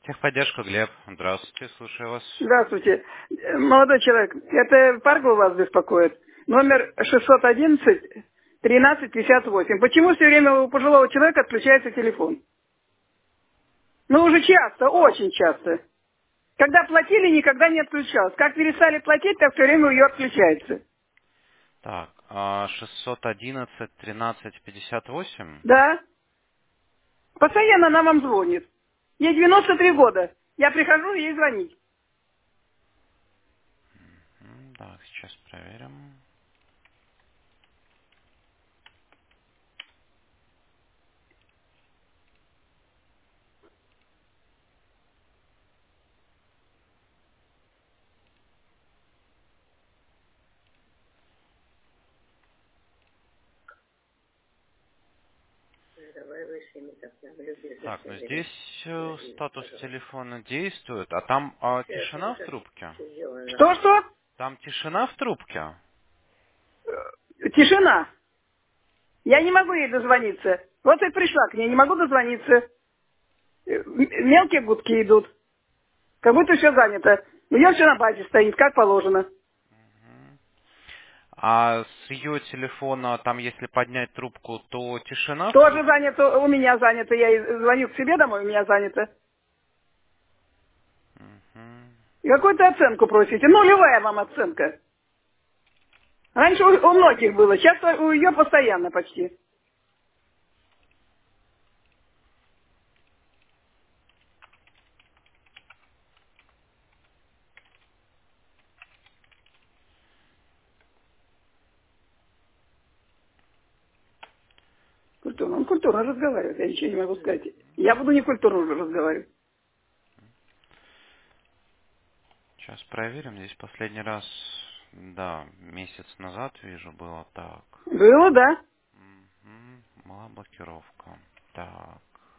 Техподдержка, Глеб. Здравствуйте, слушаю вас. Здравствуйте. Молодой человек, это Парго вас беспокоит. Номер 611 1358. Почему все время у пожилого человека отключается телефон? Ну, уже часто, очень часто. Когда платили, никогда не отключалось. Как перестали платить, так все время ее отключается. Так, 611 13 58. Да? Постоянно она вам звонит. Ей 93 года. Я прихожу ей звонить. Так, сейчас проверим. Так, ну здесь статус телефона действует, а там тишина в трубке? Что-что? Там тишина в трубке? Тишина. Я не могу ей дозвониться. Вот и пришла к ней, не могу дозвониться. Мелкие гудки идут. Как будто все занято. Ее все на базе стоит, как положено. А с ее телефона, там если поднять трубку, то тишина в Тоже трубке? занято, у меня занято. Я ей звоню к себе домой, у меня занято. Мгм. И какую-то оценку просите. Нулевая вам оценка. Раньше у многих было, сейчас у ее постоянно почти. Культурно. Он культурно разговаривает, я ничего не могу сказать. Я буду не культурно уже разговаривать. Сейчас проверим. Здесь последний раз, да, месяц назад, вижу, было так. Было, да? Была блокировка. Так.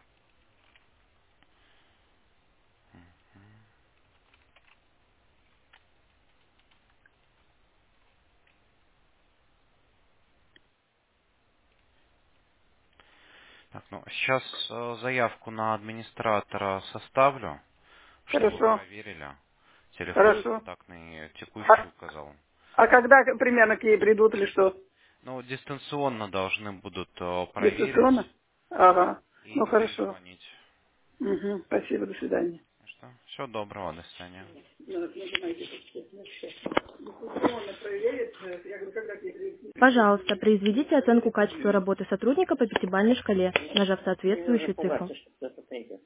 Так, ну, сейчас заявку на администратора составлю, чтобы Хорошо, проверили. Телефон хорошо. контактный текущий А, указал. а когда примерно к ней придут или что? Ну, дистанционно должны будут проверить Дистанционно? Ага, ну и хорошо. перезвонить. Угу, спасибо, до свидания. Что? Всего доброго, до свидания. Пожалуйста, произведите оценку качества работы сотрудника по пятибалльной шкале, нажав Мне нужно соответствующую цифру. пугаться, что кто-то придет.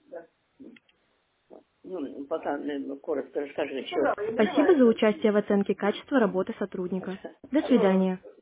Ну, пока коротко расскажи, что. Спасибо за участие в оценке качества работы сотрудника. До свидания.